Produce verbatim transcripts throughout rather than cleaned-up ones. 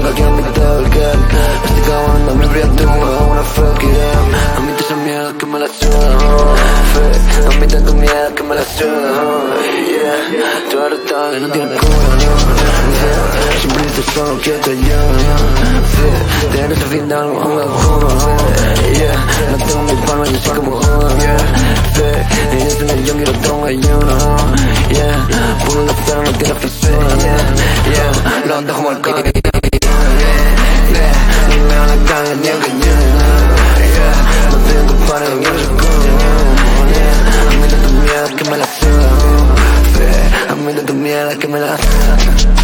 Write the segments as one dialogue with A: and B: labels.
A: nunca, quiero mi double cup. Estoy acabando mi fría tumba, I wanna fuck it up. A mí te esa mierda que me la suda, oh. Fe, a mí tanto miedo que me la suda, oh. Yeah, tú eres tal y no tienes cura, no. Yeah, siempre dices solo que te ayuda, no. Fe, tienes al final una cura, yeah. No tengo mi palma, yo sé como joda, yeah. Fe, ella es una yo quiero tengo ayuno, yeah. Puro de cero no tiene fresura, yeah. Yeah, lo ando como el coño, yeah. Ni me van a caer ni aunque llene, yeah. No tengo que parar, yo no soy coño, yeah. A mí de tu mierda que me la suda, fe. A mí de tu mierda que me la suda,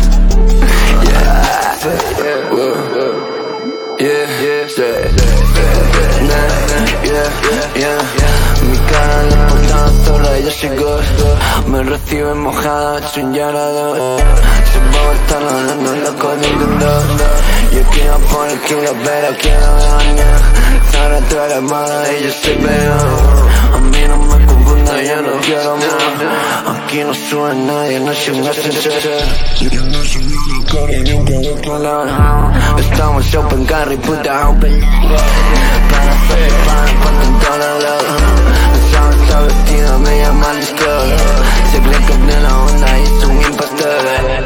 A: yeah. Fe, yeah, wow. Yeah, yeah, yeah, yeah, yeah, yeah. Mi cara le importa sola, ella llegó. Me recibe mojada, sin llorador. Se va a estar hablando loco de un dolor. Yo quiero por el kilo, pero quiero ganar. Ahora tú eres mala y yo soy peor. A mí no me confunda, yo no quiero más. Aquí no sube nadie, no soy un ascensor. Yo no soy una cara, nunca de color. Estamos open carry, puta open. Para hacer pan, ponte en todo lado. Esa esta vestida me llama al discord. Se cree que de la onda y es un impostor.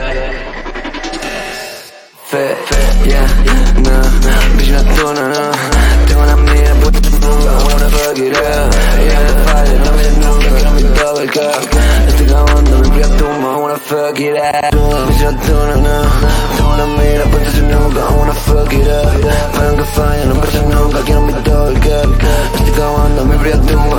A: Fe, fe, yeah, no. Bitch, no tú, no, no. Tengo una amiga, puta, I wanna fuck it up. Yeah, te fallo, no mires nunca, quiero mi double cup. Estoy grabando mi fría tumba, I wanna fuck it up. Bitch, no tú, no, no. Tengo una amiga, puta, sin nunca, I wanna fuck it up. Pero que falla, no pasa nunca, quiero mi double cup. Estoy grabando mi fría tumba,